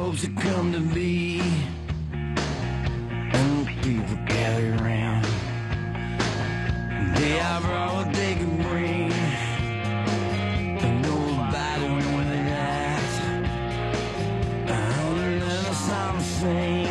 hopes have come to be, and the people gather around. They have brought what they can bring, and nobody knowing that. And then the song sing,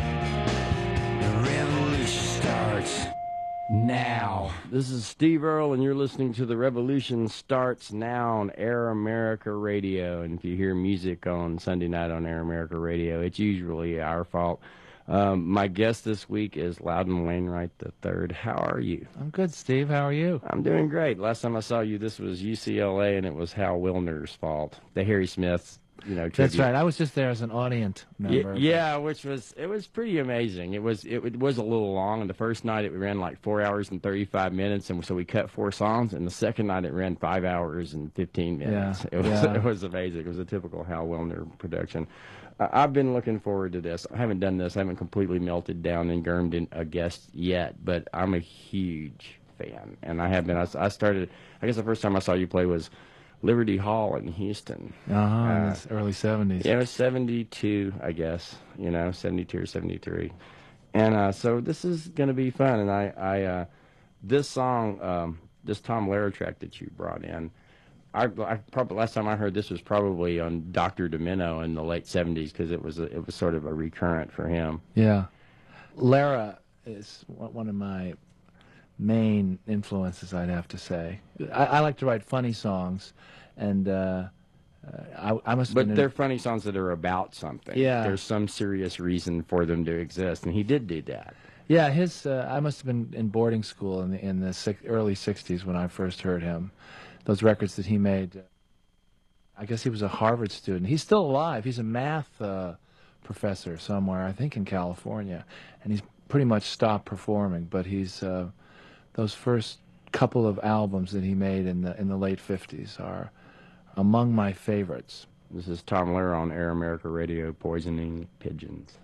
the revolution starts now. This is Steve Earle, and you're listening to The Revolution Starts Now on Air America Radio. And if you hear music on Sunday night on Air America Radio, it's usually our fault. My guest this week is Loudon Wainwright III. How are you? I'm good, Steve. How are you? I'm doing great. Last time I saw you, this was UCLA, and it was Hal Wilner's fault. The Harry Smiths, tribute. That's right. I was just there as an audience member. Yeah, it was pretty amazing. It was a little long, and the first night it ran like 4 hours and 35 minutes, and so we cut 4 songs, and the second night it ran 5 hours and 15 minutes. Yeah, it was amazing. It was a typical Hal Wilner production. I've been looking forward to this. I haven't done this. I haven't completely melted down and gurmed in a guest yet, but I'm a huge fan, and I have been. I started, I guess the first time I saw you play was Liberty Hall in Houston. In the early 70s. Yeah, it was 72, I guess, 72 or 73. And so this is going to be fun. And I this song, this Tom Lehrer track that you brought in, I probably last time I heard this was probably on Dr. Domino in the late 70s, because it was sort of a recurrent for him. Yeah. Lehrer is one of my main influences, I'd have to say. I like to write funny songs, and I must have been... But they're funny songs that are about something. Yeah. There's some serious reason for them to exist, and he did do that. Yeah, I must have been in boarding school in the early 60s when I first heard him. Those records that he made, I guess he was a Harvard student. He's still alive. He's a math professor somewhere, I think in California, and he's pretty much stopped performing, but he's... those first couple of albums that he made in the late 50s are among my favorites. This is Tom Lehrer on Air America Radio, Poisoning Pigeons.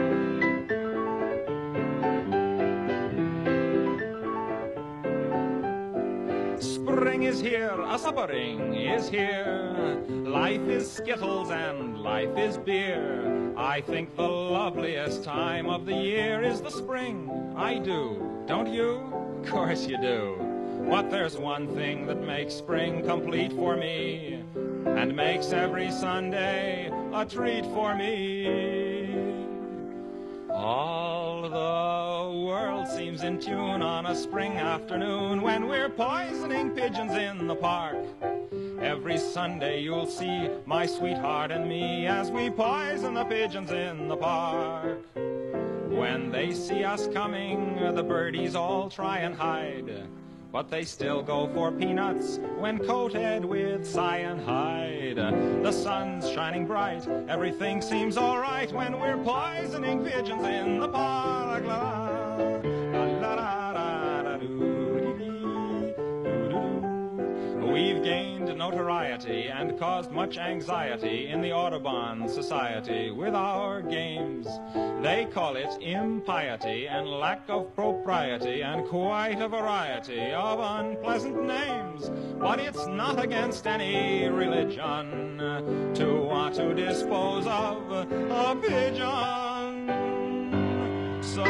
Spring is here, a suppering is here. Life is skittles and life is beer. I think the loveliest time of the year is the spring. I do, don't you? Of course you do. But there's one thing that makes spring complete for me, and makes every Sunday a treat for me. All the world seems in tune on a spring afternoon when we're poisoning pigeons in the park. Every Sunday you'll see my sweetheart and me as we poison the pigeons in the park. When they see us coming, the birdies all try and hide, but they still go for peanuts when coated with cyanide. The sun's shining bright, everything seems all right when we're poisoning pigeons in the park. La, la, la, la, la, la, doo, dee, doo, doo. We've gained notoriety and caused much anxiety in the Audubon Society with our games. They call it impiety and lack of propriety and quite a variety of unpleasant names. But it's not against any religion to want to dispose of a pigeon. So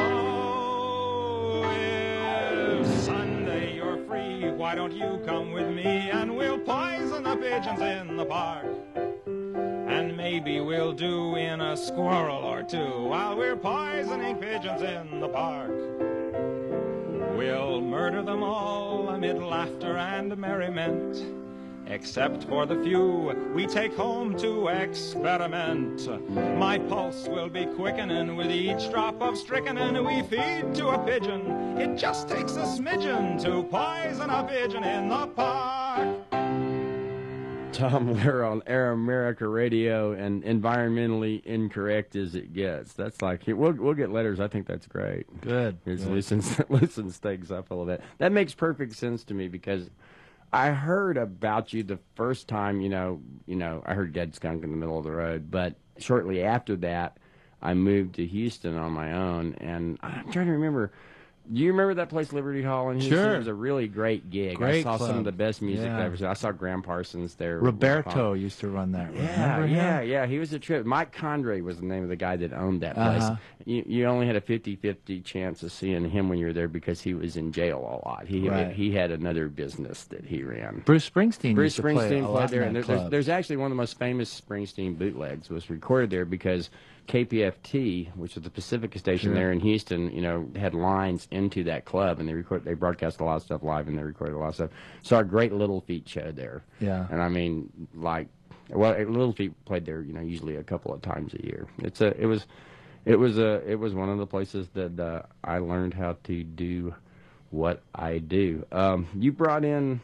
if Sunday you're free, why don't you come with me and we'll poison the pigeons in the park? And maybe we'll do in a squirrel or two while we're poisoning pigeons in the park. We'll murder them all amid laughter and merriment, except for the few we take home to experiment. My pulse will be quickening with each drop of strychnine we feed to a pigeon. It just takes a smidgen to poison a pigeon in the park. Tom Lehrer on Air America Radio, and environmentally incorrect as it gets. That's like, we'll get letters. I think that's great. Good. It loosens things up a little bit. That makes perfect sense to me, because I heard about you the first time, I heard Dead Skunk in the Middle of the Road, but shortly after that, I moved to Houston on my own, and I'm trying to remember, Do you remember that place, Liberty Hall in Houston? Sure. It was a really great gig. Great I saw some club. of the best music Yeah. I've ever seen. I saw Graham Parsons there. Roberto used to run that. Remember him? Yeah. He was a trip. Mike Condrey was the name of the guy that owned that place. Uh-huh. You only had a 50-50 chance of seeing him when you were there because he was in jail a lot. Right. He had another business that he ran. Bruce Springsteen Bruce used to play Springsteen a played lot there, in and that there's, club. there's actually one of the most famous Springsteen bootlegs was recorded there because KPFT, which is the Pacifica station there in Houston, had lines into that club, and they broadcast a lot of stuff live, and they recorded a lot of stuff. Saw a great Little Feat show there. Yeah. And I mean, Little Feat played there, usually a couple of times a year. It was one of the places that I learned how to do what I do. You brought in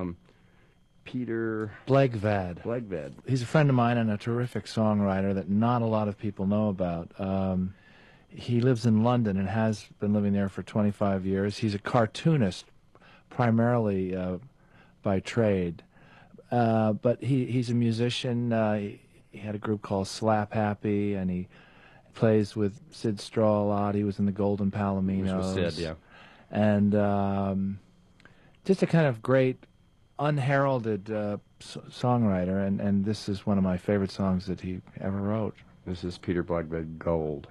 Peter Blegvad. He's a friend of mine and a terrific songwriter that not a lot of people know about. He lives in London and has been living there for 25 years. He's a cartoonist primarily by trade, but he's a musician. He had a group called Slap Happy, and he plays with Sid Straw a lot. He was in the Golden Palominos. Which was Sid, yeah. And just a kind of great unheralded songwriter, and this is one of my favorite songs that he ever wrote. This is Peter Blegvad, Gold.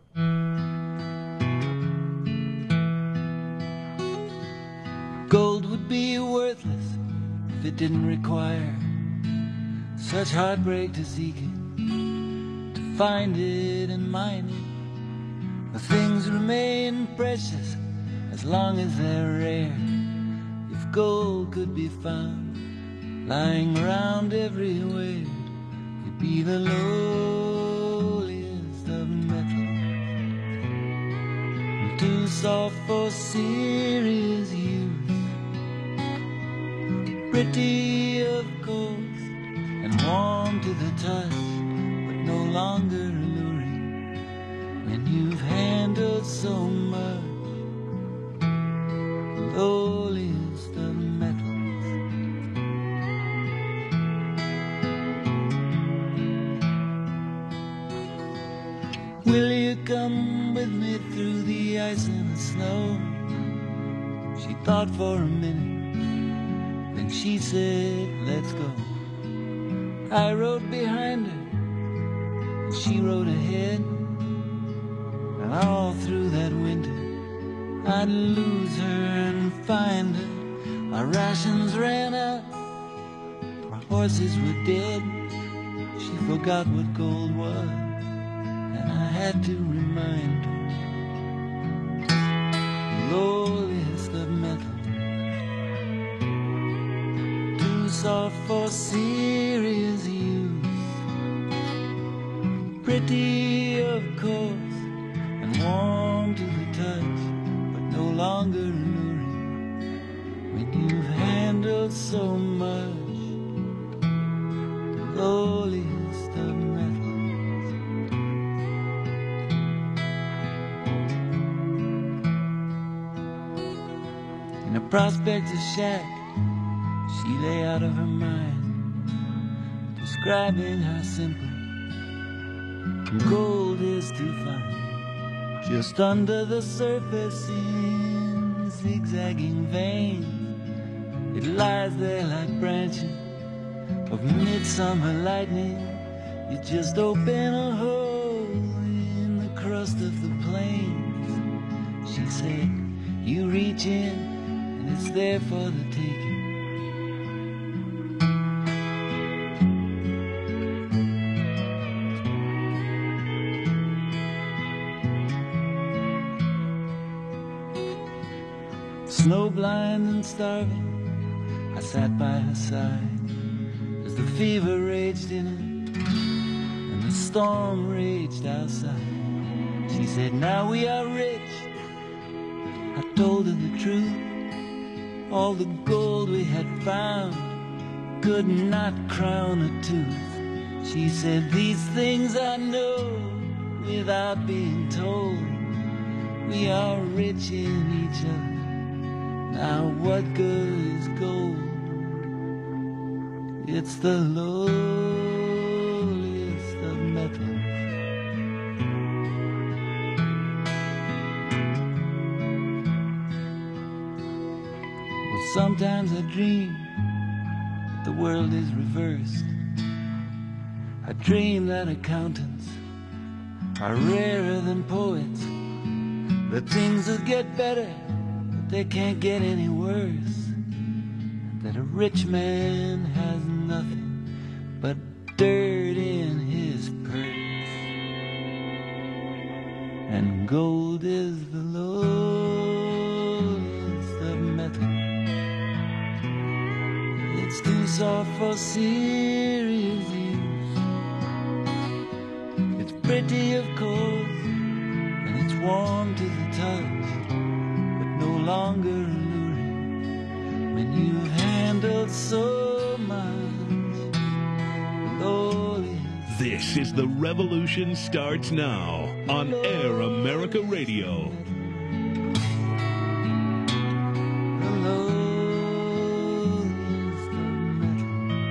Gold would be worthless if it didn't require such heartbreak to seek it, to find it and mine it. But things remain precious as long as they're rare. If gold could be found lying around everywhere, you'd be the lowliest of metals, too soft for serious use, pretty of course and warm to the touch, but no longer alluring when you've handled so much. The lowliest of metals. Will you come with me through the ice and the snow? She thought for a minute, then she said, let's go. I rode behind her, and she rode ahead, and all through that winter I'd lose her and find her. Our rations ran out, our horses were dead. She forgot what gold was, and I had to remind her. The lowliest of metals, too soft for serious use, pretty of course and warm to the touch, but no longer alluring when you've handled so much. The lowliest of metals. In a prospector's shack, she lay out of her mind, describing how simple gold is to find. Just under the surface in zigzagging veins, it lies there like branches of midsummer lightning. You just open a hole in the crust of the plains. She said, you reach in and it's there for the taking. Snowblind and starving, I sat by her side as the fever raged in her and the storm raged outside. She said, now we are rich. I told her the truth. All the gold we had found could not crown a tooth. She said, these things I know without being told. We are rich in each other. Now what good is gold? It's the lowliest of metals. Sometimes I dream that the world is reversed. I dream that accountants are rarer than poets, that things will get better, but they can't get any worse, that a rich man has nothing but dirt in his purse, and gold is the lowest of metal. It's too soft for serious use. It's pretty, of course, and it's warm to the touch, but no longer alluring when you've handled so much. And all is This is The Revolution Starts Now on Air America Radio. the lowest of metal.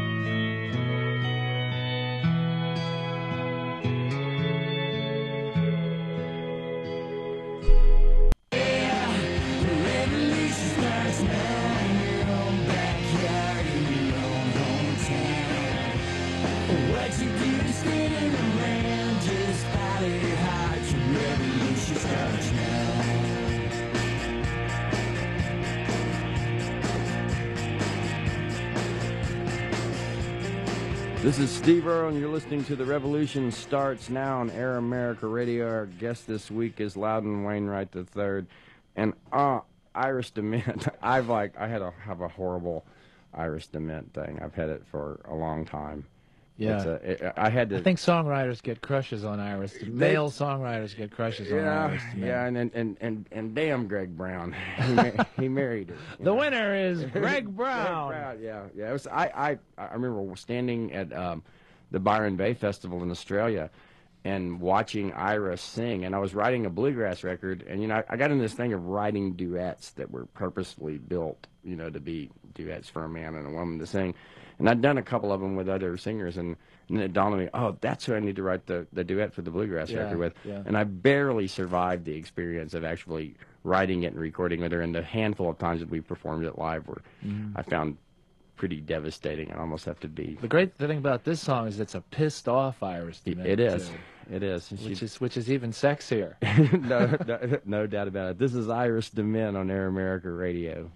This is Steve Earle, and you're listening to The Revolution Starts Now on Air America Radio. Our guest this week is Loudon Wainwright III. And Iris Dement, I have a horrible Iris Dement thing. I've had it for a long time. Yeah. I think songwriters get crushes on Iris. Male songwriters get crushes on Iris. Yeah, and damn Greg Brown. He married her. The winner is Greg Brown. Greg Brown, yeah. It was, I remember standing at the Byron Bay Festival in Australia and watching Iris sing, and I was writing a bluegrass record, and I got in this thing of writing duets that were purposefully built, to be duets for a man and a woman to sing. And I'd done a couple of them with other singers, and then it dawned on me, oh, that's who I need to write the duet for the bluegrass record with. Yeah. And I barely survived the experience of actually writing it and recording with her, and the handful of times that we performed it live were, I found pretty devastating. I almost have to be... The great thing about this song is it's a pissed off Iris Dement. It is. Too. It is. Which is even sexier. no doubt about it. This is Iris Dement on Air America Radio.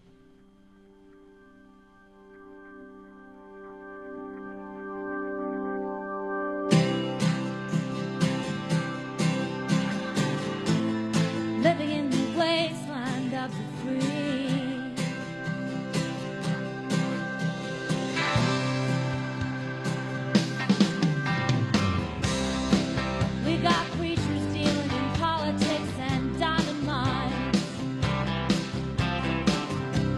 Living in the wasteland of the free. We got preachers dealing in politics and diamond mines.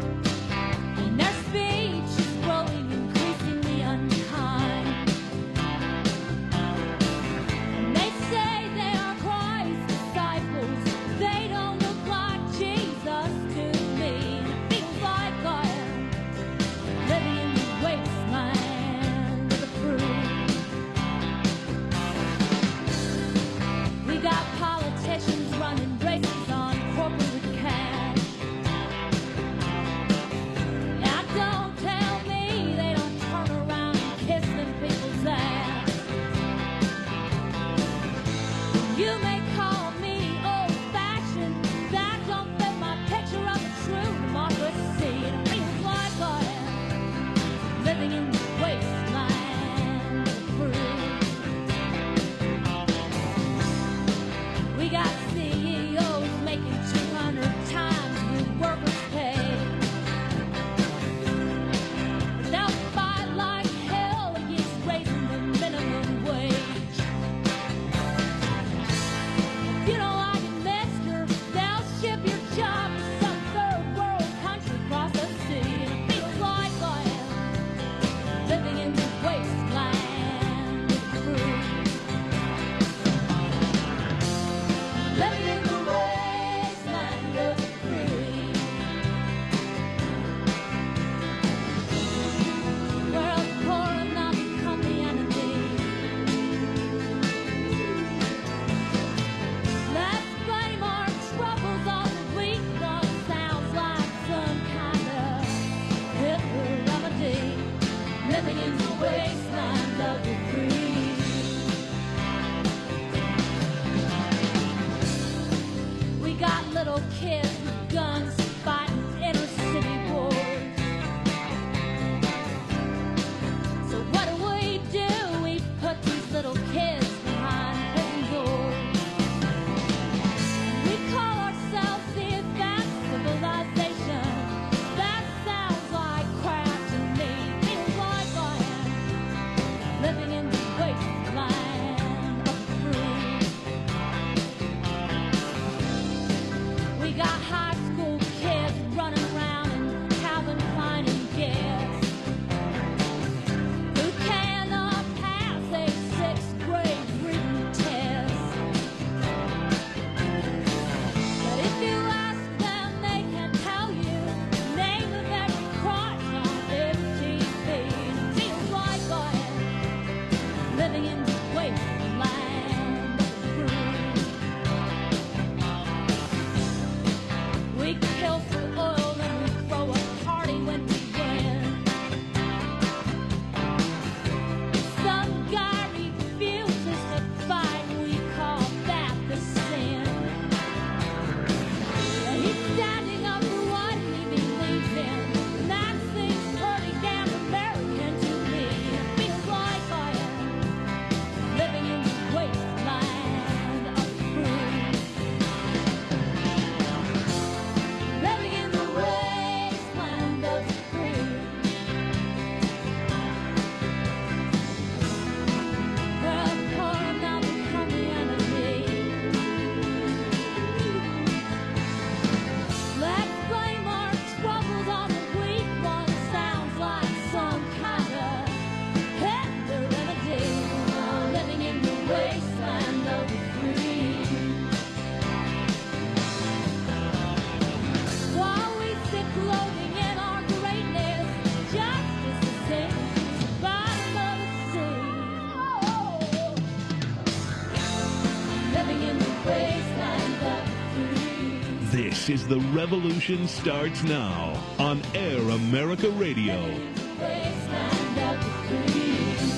This is The Revolution Starts Now on Air America Radio. Wasteland of the free.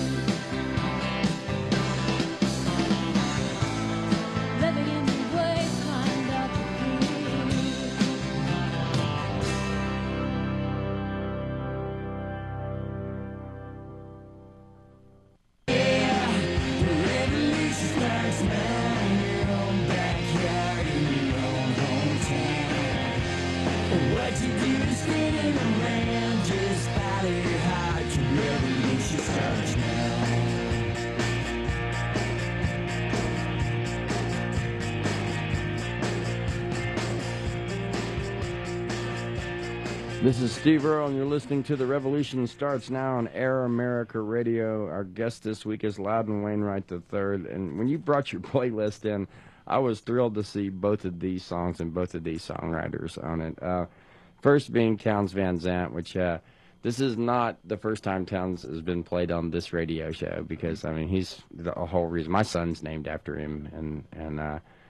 Living in the wasteland of the free. This is Steve Earle, and you're listening to The Revolution Starts Now on Air America Radio. Our guest this week is Loudon Wainwright III. And when you brought your playlist in, I was thrilled to see both of these songs and both of these songwriters on it. First being Townes Van Zandt, which this is not the first time Townes has been played on this radio show, because, I mean, he's the whole reason. My son's named after him, and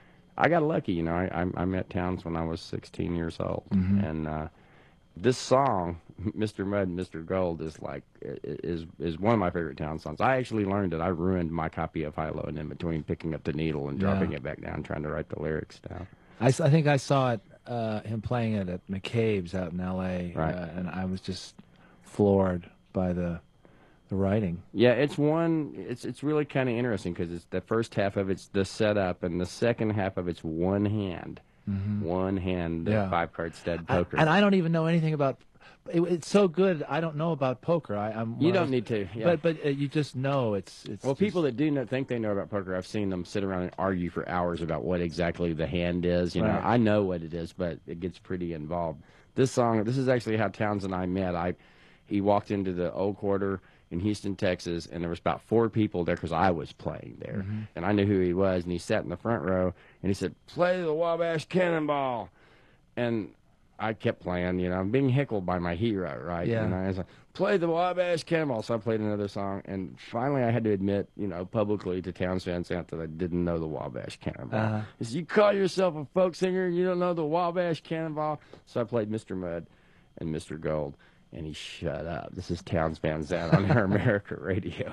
I got lucky, you know. I met Townes when I was 16 years old, and this song, Mr. Mud and Mr. Gold, is like is one of my favorite Townes songs. I actually learned that I ruined my copy of High, Low, and In Between picking up the needle and dropping it back down, trying to write the lyrics down. I think I saw it, him playing it at McCabe's out in L.A., Right. And I was just floored by the writing. Yeah, it's really kind of interesting, because it's the first half of it's the setup, and the second half of it's one hand. One hand, Yeah. 5-card stud poker. And I don't even know anything about. It's so good. I don't know about poker. You don't need to. Yeah. But you just know it's. Well, just, people that do think they know about poker, I've seen them sit around and argue for hours about what exactly the hand is. You know, Right. I know what it is, but it gets pretty involved. This song, this is actually how Townes and I met. He walked into the Old Quarter in Houston, Texas, and there was about 4 people there because I was playing there, and I knew who he was. And he sat in the front row, and he said, "Play the Wabash Cannonball," and I kept playing. You know, I'm being heckled by my hero, right? Yeah. And I was like, "Play the Wabash Cannonball." So I played another song, and finally I had to admit, you know, publicly to Townes Van Zandt that I didn't know the Wabash Cannonball. He said, "You call yourself a folk singer and you don't know the Wabash Cannonball?" So I played Mr. Mud and Mr. Gold, and he shut up. This is Townes Van Zandt on Air America Radio.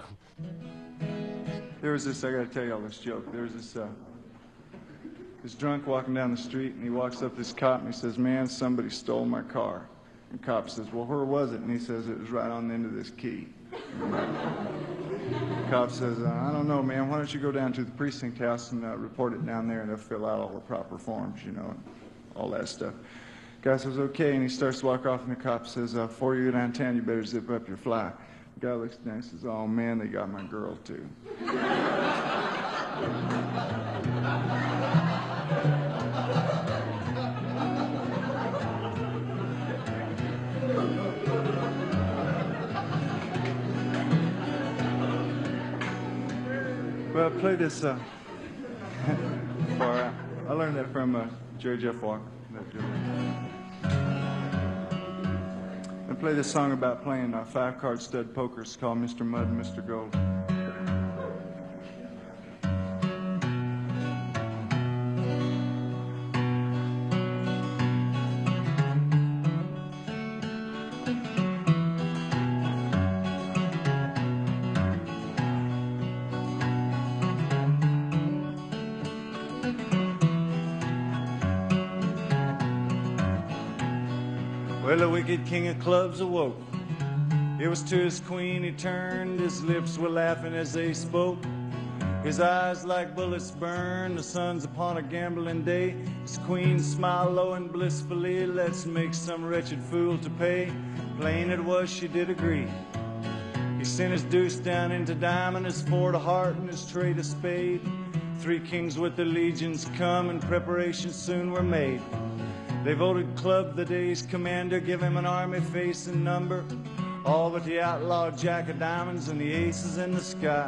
There was this, I gotta tell y'all this joke. There was this drunk walking down the street, and he walks up to this cop and he says, "Man, somebody stole my car." And the cop says, "Well, where was it?" And he says, "It was right on the end of this key." The cop says, "I don't know, man. Why don't you go down to the precinct house and report it down there, and they'll fill out all the proper forms, you know, and all that stuff." Guy says, "Okay," and he starts to walk off, and the cop says, "Before you go downtown, you better zip up your fly." The guy looks down and says, "Oh, man, they got my girl, too." Well, I play this far out. I learned that from Jerry Jeff Walker. I play this song about playing 5-card stud poker. It's called Mr. Mud and Mr. Gold. Well, the wicked king of clubs awoke. It was to his queen he turned. His lips were laughing as they spoke. His eyes like bullets burned. The sun's upon a gambling day. His queen smiled low and blissfully. "Let's make some wretched fool to pay." Plain it was, she did agree. He sent his deuce down into diamond, his 4 to heart, and his trade a spade. 3 kings with their legions come, and preparations soon were made. They voted Club the day's commander, give him an army face and number, all but the outlaw jack of diamonds and the aces in the sky.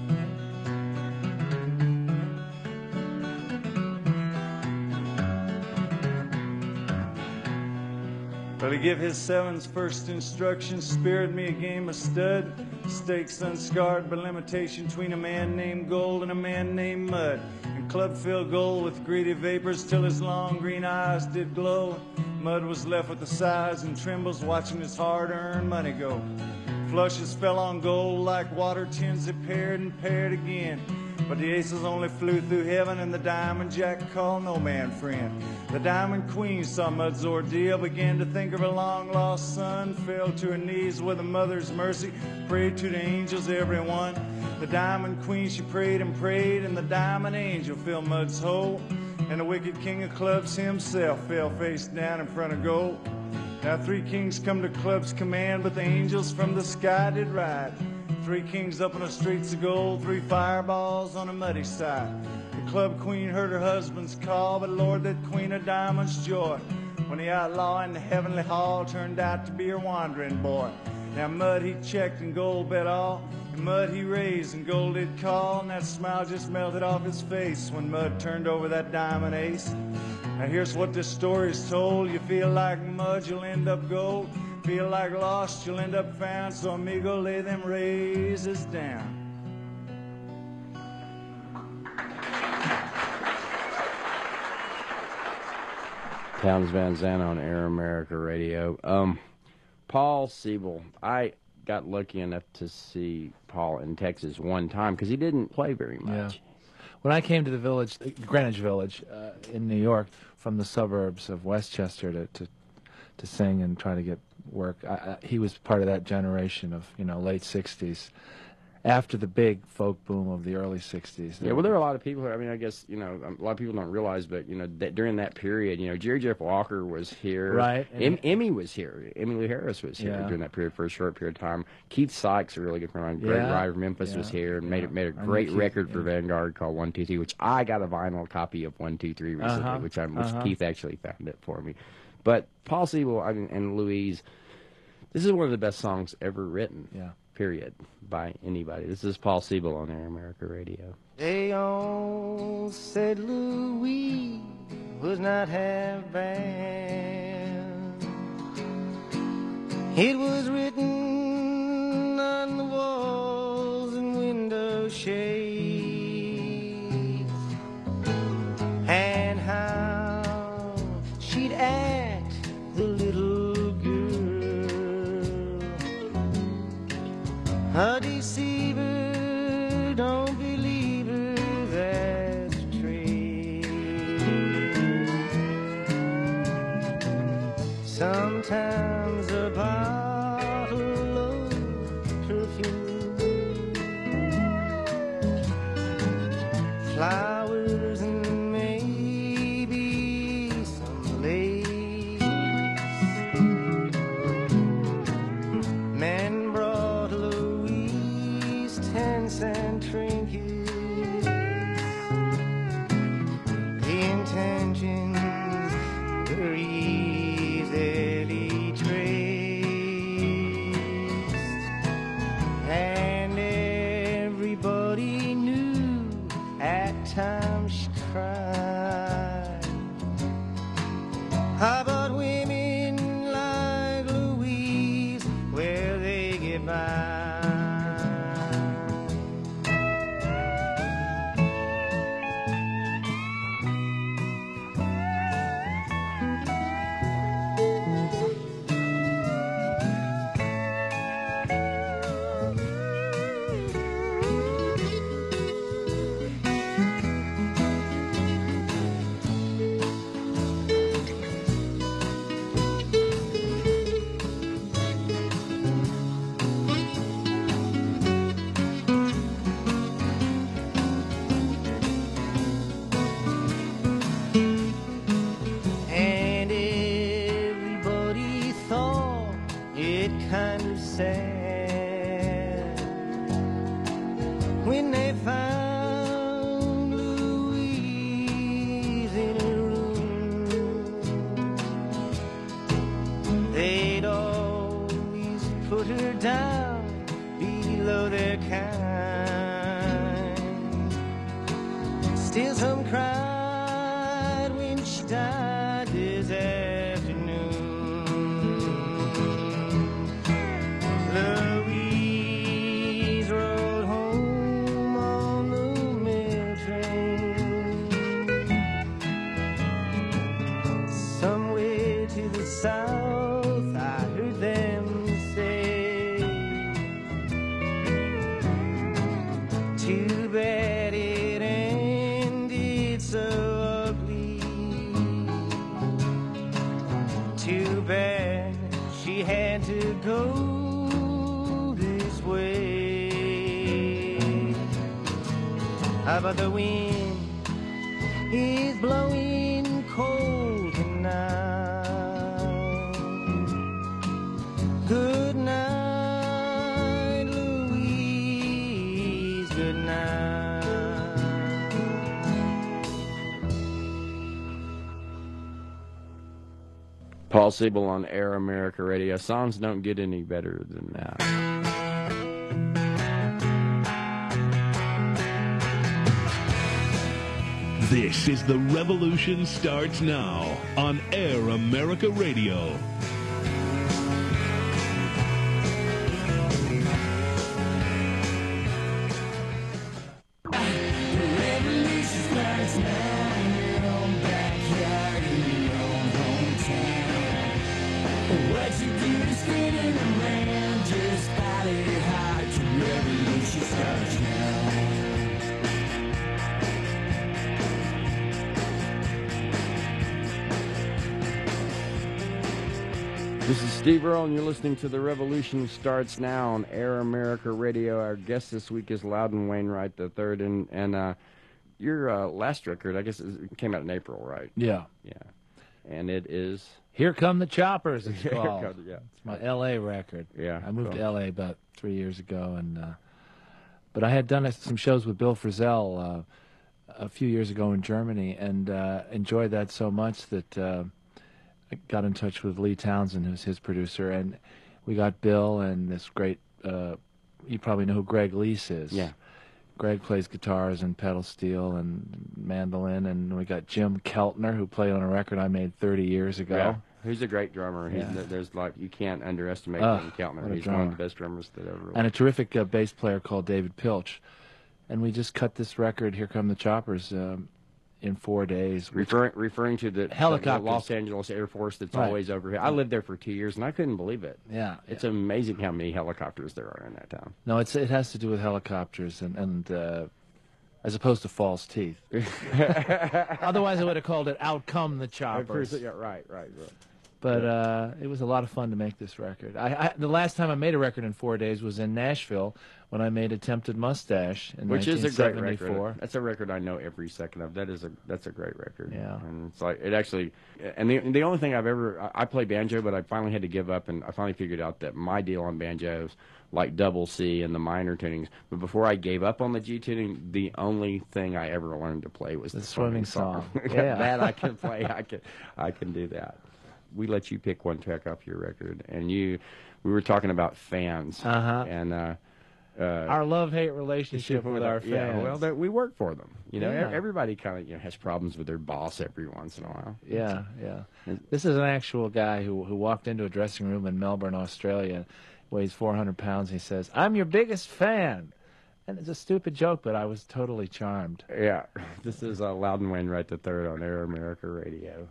Well, he give his 7's first instructions, speared me a game of stud, stakes unscarred by limitation between a man named Gold and a man named Mud. And club filled gold with greedy vapors till his long green eyes did glow. Mud was left with the sighs and trembles, watching his hard-earned money go. Flushes fell on gold like water tins that paired and paired again. But the aces only flew through heaven, and the diamond jack called no man friend. The diamond queen saw Mud's ordeal, began to think of her long-lost son, fell to her knees with a mother's mercy, prayed to the angels, everyone. The diamond queen, she prayed, and the diamond angel filled Mud's hole. And the wicked king of clubs himself fell face down in front of gold. Now 3 kings come to club's command, but the angels from the sky did ride. 3 kings up on the streets of gold, 3 fireballs on a muddy side. The club queen heard her husband's call, but Lord, that queen of diamonds' joy, when the outlaw in the heavenly hall turned out to be her wandering boy. Now Mud he checked and gold bet all, and Mud he raised and gold did call, and that smile just melted off his face when Mud turned over that diamond ace. Now here's what this story's told. You feel like mud, you'll end up gold. Feel like lost, you'll end up found. So amigo, lay them razors down. Townes Van Zandt on Air America Radio. Paul Siebel. I got lucky enough to see Paul in Texas one time because he didn't play very much. Yeah. When I came to the village, Greenwich Village, in New York, from the suburbs of Westchester to sing and try to get work, he was part of that generation of late '60s. After the big folk boom of the early '60s. Yeah, well, there are a lot of people who, I guess, a lot of people don't realize, but, that during that period, Jerry Jeff Walker was here. Right. Emmy was here. Emmylou Harris was here during that period for a short period of time. Keith Sykes, a really good friend of mine, great writer from Memphis, was here and made a great record for Vanguard called 1, 2, 3, which I got a vinyl copy of 1, 2, 3 recently, which Keith actually found it for me. But Paul Siebel and Louise, this is one of the best songs ever written. Yeah. Period, by anybody. This is Paul Siebel on Air America Radio. They all said Louis was not half bad. It was written on the walls and window shades, and how she'd act the little girl. A deceiver, don't believe her, that's true. Sometimes a bottle of perfume, flowers and maybe some lace. Men brought 10-cent trinkets. The intentions were easily traced, and everybody knew at times she cried. How about women like Louise, where they get by? And everybody thought it kind of sad when they found Louise in a room. They'd always put her down below their kind. Still some cried when she died this afternoon. Louise rode home on the mail train. south, I heard them say. Too bad it ended so ugly. Too bad she had to go this way. How about the wind is blowing cold tonight? Good night, Louise, good night. Paul Siebel on Air America Radio. Songs don't get any better than that. This is The Revolution Starts Now on Air America Radio. This is Steve Earle, and you're listening to The Revolution Starts Now on Air America Radio. Our guest this week is Loudon Wainwright III, and your last record, I guess, it came out in April, right? Yeah. Yeah. And it is... Here Come the Choppers, it's Here called. Comes- yeah. It's my L.A. record. Yeah, I moved cool. to L.A. about 3 years ago, and but I had done some shows with Bill Frisell a few years ago in Germany, and enjoyed that so much that I got in touch with Lee Townsend, who's his producer, and we got Bill and this great, you probably know who Greg Lease is. Yeah. Greg plays guitars and pedal steel and mandolin, and we got Jim Keltner, who played on a record I made 30 years ago. Yeah. He's a great drummer. Yeah. There's like, you can't underestimate Oh, Jim Keltner. what a He's one drummer. of the best drummers that ever And a terrific bass player called David Pilch. And we just cut this record, Here Come the Choppers, in 4 days. Referring to the Helicopters. Los Angeles Air Force that's Right. always over here. I lived there for 2 years, and I couldn't believe it. Yeah. It's amazing how many helicopters there are in that town. No, it has to do with helicopters and as opposed to false teeth. Otherwise, I would have called it Out Come the Choppers. Yeah, right. But it was a lot of fun to make this record. The last time I made a record in 4 days was in Nashville when I made Attempted Mustache in Which is a great 1974. record. That's a record I know every second of. That's a great record. Yeah. And it's like, it actually, and the only thing I play banjo, but I finally had to give up, and I finally figured out that my deal on banjos, like double C and the minor tunings, but before I gave up on the G tuning, the only thing I ever learned to play was The the swimming song. song. Yeah. That I can play. I can do that. We let you pick one track off your record, and we were talking about fans. Uh-huh. And Our love-hate relationship with our fans. yeah, well, we work for them. You know, Yeah. everybody kind of has problems with their boss every once in a while. Yeah. This is an actual guy who walked into a dressing room in Melbourne, Australia, weighs 400 pounds. He says, "I'm your biggest fan." And it's a stupid joke, but I was totally charmed. Yeah, this is Loudon Wainwright III on Air America Radio.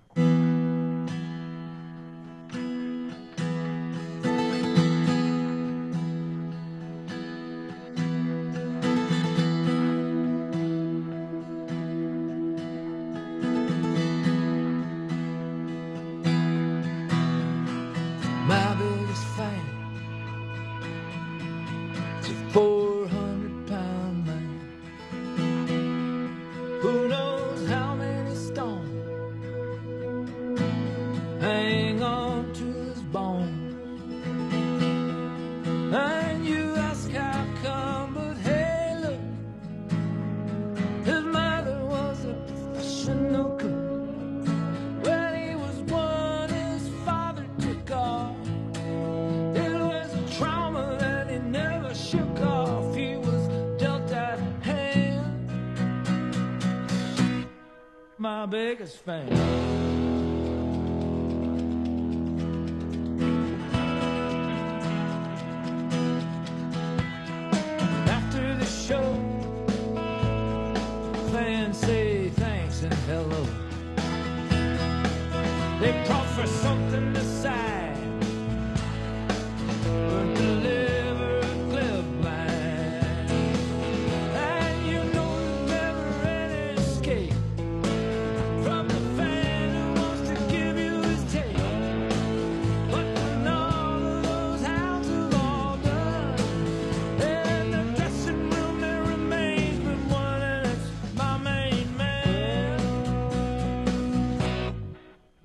My biggest fan is a 400-pound man who knows how many stones hang on to his bones. And you ask how come, but hey, look, his mother was a professional cook. When he was one, his father took off. It was a trauma that he never shook off. He was dealt that hand. My biggest fan. After the show, fans say thanks and hello. They proffer something to say.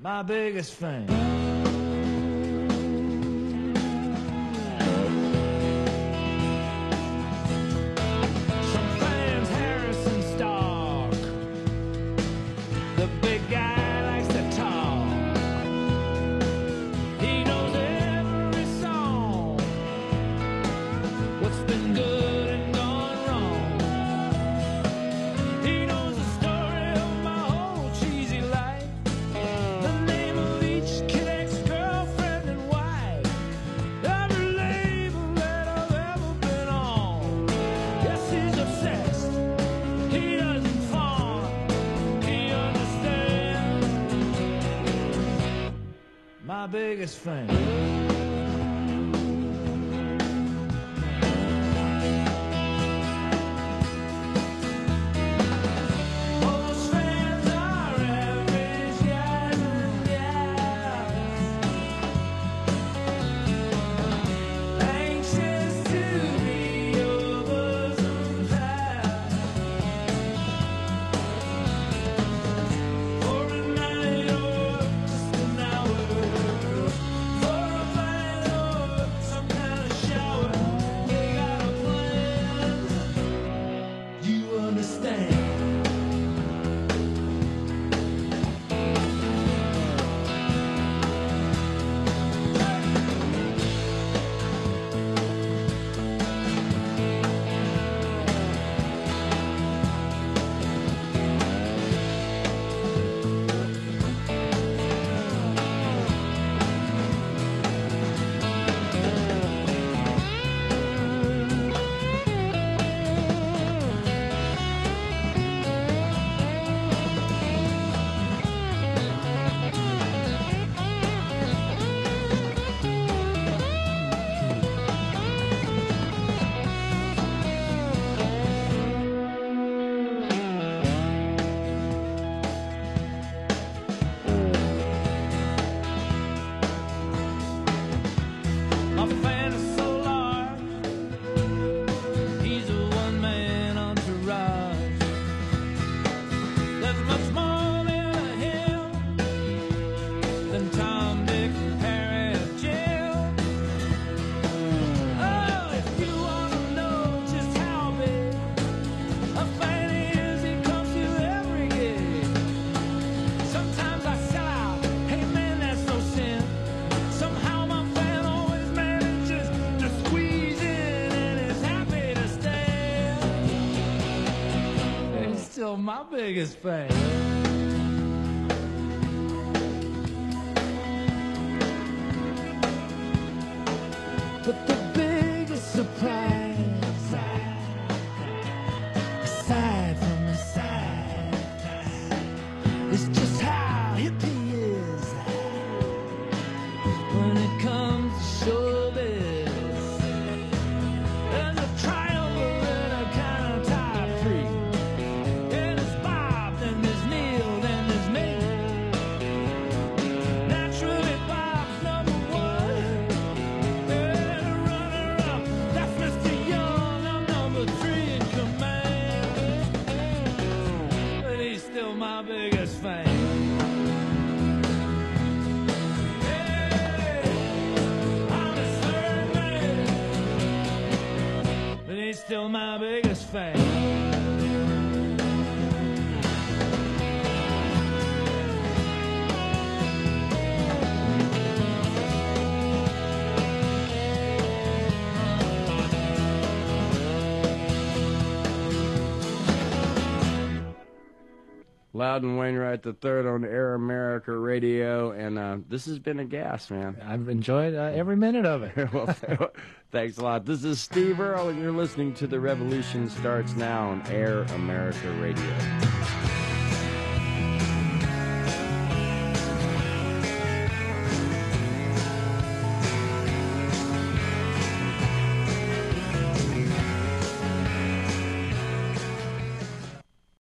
My biggest fan. Some fans, Harrison Stark. The big guy likes to talk. He knows every song. What's been good and gone wrong. He knows the story of my whole cheesy life. The name of each kid, ex-girlfriend and wife. Every label that I've ever been on. Yes, he's obsessed. He doesn't fawn. He understands. My biggest fan. Most fans are average guys and gals, anxious to be your bosom pal. For a night or just an hour, for a bite or some kind of shower, they got a plan. You understand? My fan is so large, he's a one-man entourage. There's much more than a him than Tom, Dick, Harry, or Jim. Oh, if you want to know just how big a fan is, he comes to every gig. Sometimes I sell out, hey man, that's no sin. Somehow my fan always manages to squeeze in and is happy to stay. And he's still my biggest fan. But the biggest surprise, aside from the size, is just how hip he is when it comes to showbiz. There's a triumvirate of kind of type freak. And there's Bob, then there's Neil, then there's me. Naturally, Bob's number one. And a runner-up, that's Mr. Young. I'm number 3 in command. But he's still my biggest fan. I'm his third man, but he's still my biggest fan. Loudon Wainwright III on Air America Radio, and this has been a gas, man. I've enjoyed every minute of it. Well, thanks a lot. This is Steve Earle, and you're listening to The Revolution Starts Now on Air America Radio.